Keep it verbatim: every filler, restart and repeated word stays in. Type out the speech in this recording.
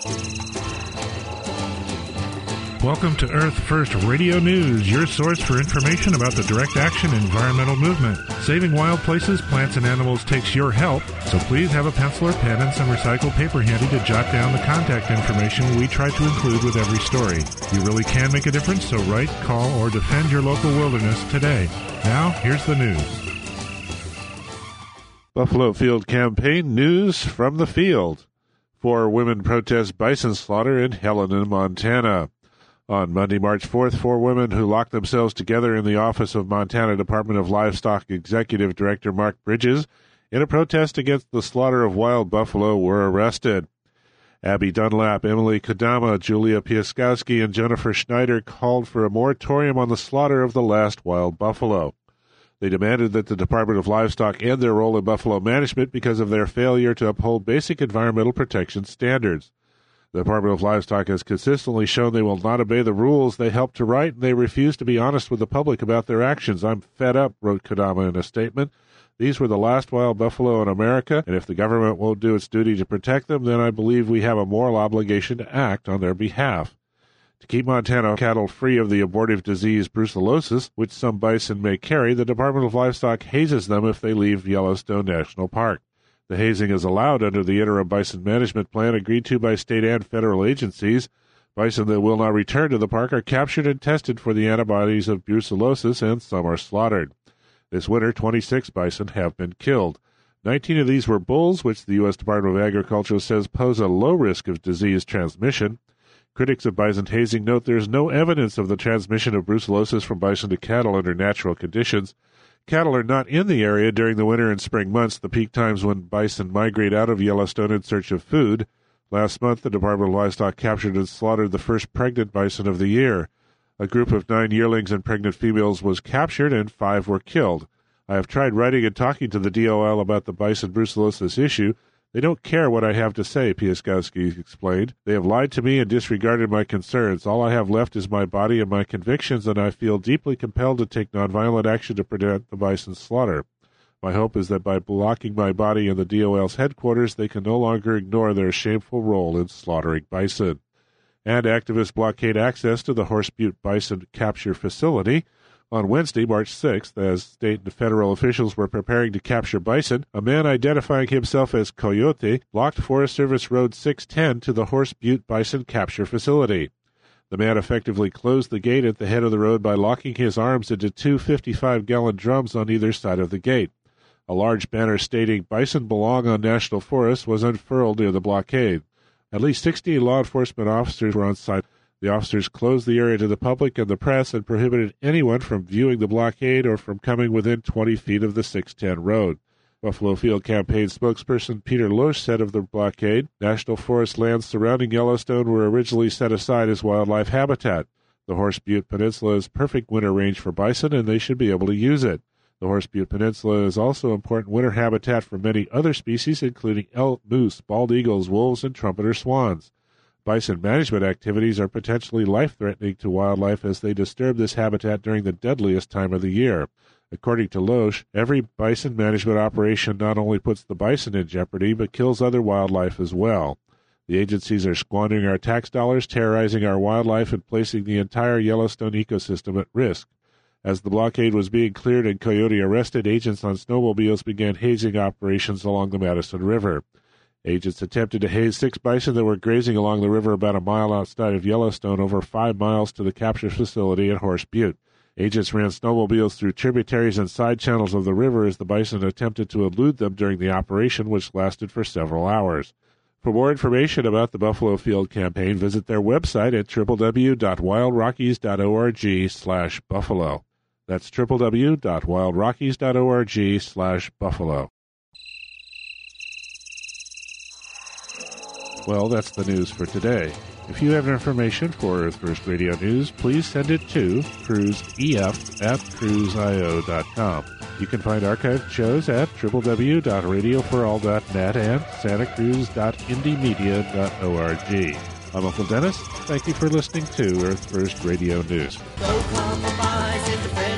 Welcome to Earth First Radio News, your source for information about the direct action environmental movement. Saving wild places, plants, and animals takes your help, so please have a pencil or pen and some recycled paper handy to jot down the contact information we try to include with every story. You really can make a difference, so write, call, or defend your local wilderness today. Now, here's the news. Buffalo Field Campaign news from the field. Four women protest bison slaughter in Helena, Montana. On Monday, March fourth, four women who locked themselves together in the office of Montana Department of Livestock Executive Director Mark Bridges in a protest against the slaughter of wild buffalo were arrested. Abby Dunlap, Emily Kodama, Julia Piaskowski, and Jennifer Schneider called for a moratorium on the slaughter of the last wild buffalo. They demanded that the Department of Livestock end their role in buffalo management because of their failure to uphold basic environmental protection standards. The Department of Livestock has consistently shown they will not obey the rules they helped to write, and they refuse to be honest with the public about their actions. I'm fed up, wrote Kodama in a statement. These were the last wild buffalo in America, and if the government won't do its duty to protect them, then I believe we have a moral obligation to act on their behalf. To keep Montana cattle free of the abortive disease brucellosis, which some bison may carry, the Department of Livestock hazes them if they leave Yellowstone National Park. The hazing is allowed under the Interim Bison Management Plan agreed to by state and federal agencies. Bison that will not return to the park are captured and tested for the antibodies of brucellosis, and some are slaughtered. This winter, twenty-six bison have been killed. Nineteen of these were bulls, which the U S Department of Agriculture says pose a low risk of disease transmission. Critics of bison hazing note there is no evidence of the transmission of brucellosis from bison to cattle under natural conditions. Cattle are not in the area during the winter and spring months, the peak times when bison migrate out of Yellowstone in search of food. Last month, the Department of Livestock captured and slaughtered the first pregnant bison of the year. A group of nine yearlings and pregnant females was captured, and five were killed. I have tried writing and talking to the D O L about the bison brucellosis issue. They don't care what I have to say, Piaskowski explained. They have lied to me and disregarded my concerns. All I have left is my body and my convictions, and I feel deeply compelled to take nonviolent action to prevent the bison slaughter. My hope is that by blocking my body in the D O L's headquarters, they can no longer ignore their shameful role in slaughtering bison. And activists blockade access to the Horse Butte Bison Capture Facility. On Wednesday, March sixth, as state and federal officials were preparing to capture bison, a man identifying himself as Coyote blocked Forest Service Road six ten to the Horse Butte Bison Capture Facility. The man effectively closed the gate at the head of the road by locking his arms into two fifty-five gallon drums on either side of the gate. A large banner stating, "Bison belong on national forests," was unfurled near the blockade. At least sixteen law enforcement officers were on site. The officers closed the area to the public and the press and prohibited anyone from viewing the blockade or from coming within twenty feet of the six ten road. Buffalo Field Campaign spokesperson Peter Loesch said of the blockade, national forest lands surrounding Yellowstone were originally set aside as wildlife habitat. The Horse Butte Peninsula is perfect winter range for bison, and they should be able to use it. The Horse Butte Peninsula is also important winter habitat for many other species, including elk, moose, bald eagles, wolves, and trumpeter swans. Bison management activities are potentially life-threatening to wildlife as they disturb this habitat during the deadliest time of the year. According to Loesch, every bison management operation not only puts the bison in jeopardy, but kills other wildlife as well. The agencies are squandering our tax dollars, terrorizing our wildlife, and placing the entire Yellowstone ecosystem at risk. As the blockade was being cleared and Coyote arrested, agents on snowmobiles began hazing operations along the Madison River. Agents attempted to haze six bison that were grazing along the river about a mile outside of Yellowstone, over five miles to the capture facility at Horse Butte. Agents ran snowmobiles through tributaries and side channels of the river as the bison attempted to elude them during the operation, which lasted for several hours. For more information about the Buffalo Field Campaign, visit their website at w w w dot wild rockies dot org slash buffalo. That's w w w dot wild rockies dot org slash buffalo. Well, that's the news for today. If you have information for Earth First Radio News, please send it to cruiseef at cruise i o dot com. You can find archived shows at w w w dot radio for all dot net and santa cruz dot indie media dot org. I'm Uncle Dennis. Thank you for listening to Earth First Radio News.